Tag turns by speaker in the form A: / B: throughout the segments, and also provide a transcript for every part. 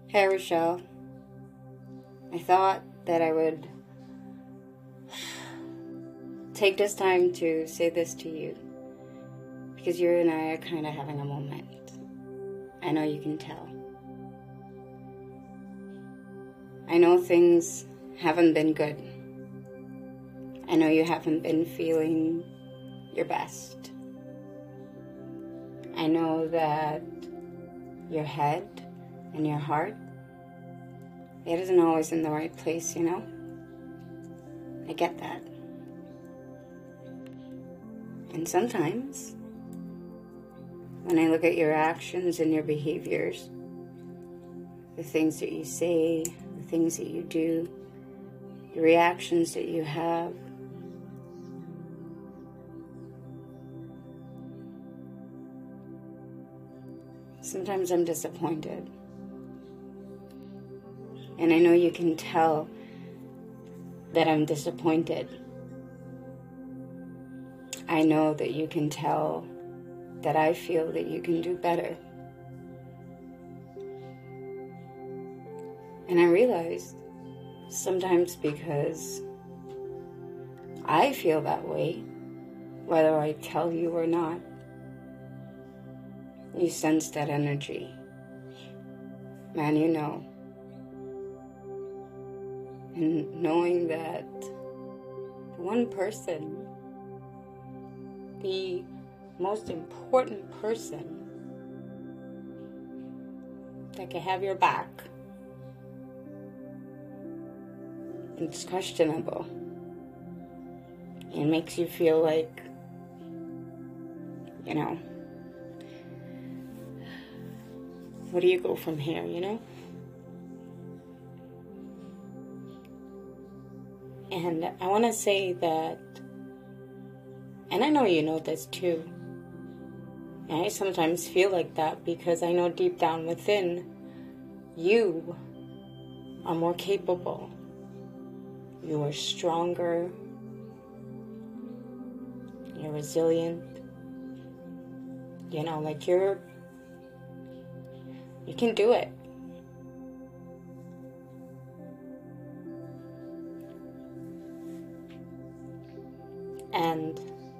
A: Hey Rochelle, I thought that I would take this time to say this to you because you and I are kind of having a moment. I know you can tell. I know things haven't been good. I know you haven't been feeling your best. I know that your head and your heart, it isn't always in the right place, you know? I get that. And sometimes, when I look at your actions and your behaviors, the things that you say, the things that you do, the reactions that you have, sometimes I'm disappointed. And I know you can tell that I'm disappointed. I know that you can tell that I feel that you can do better. And I realized sometimes because I feel that way, whether I tell you or not, you sense that energy. Man, you know. And knowing that the one person, the most important person that can have your back, it's questionable. It makes you feel like, you know, where do you go from here, you know? And I want to say that, and I know you know this too, and I sometimes feel like that because I know deep down within, you are more capable. You are stronger. You're resilient. You know, like you can do it. And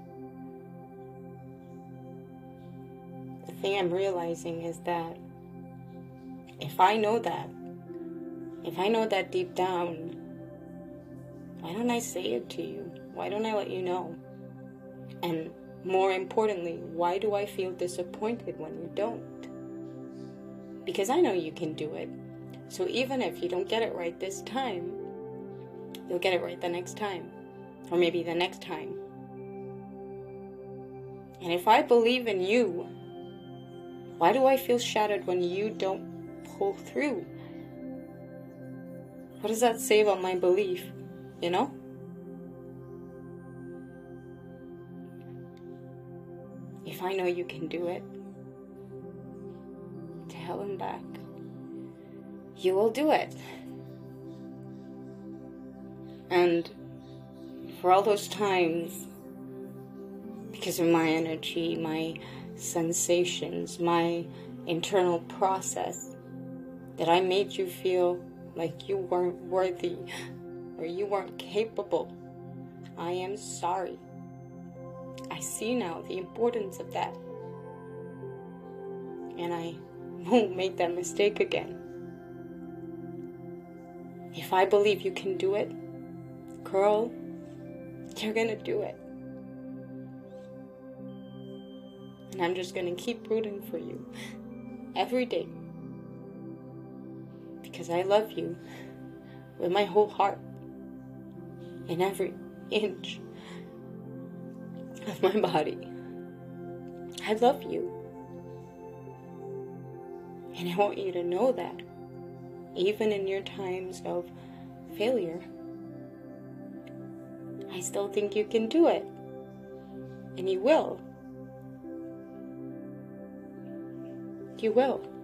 A: the thing I'm realizing is that if I know that deep down, why don't I say it to you? Why don't I let you know? And more importantly, why do I feel disappointed when you don't? Because I know you can do it. So even if you don't get it right this time, you'll get it right the next time. Or maybe the next time. And if I believe in you, why do I feel shattered when you don't pull through? What does that say about my belief? You know? If I know you can do it, to hell and back, you will do it. And for all those times, because of my energy, my sensations, my internal process, that I made you feel like you weren't worthy or you weren't capable, I am sorry. I see now the importance of that. And I won't make that mistake again. If I believe you can do it, girl, you're gonna do it. And I'm just gonna keep rooting for you every day. Because I love you with my whole heart and every inch of my body. I love you. And I want you to know that even in your times of failure, I still think you can do it. And you will. You will.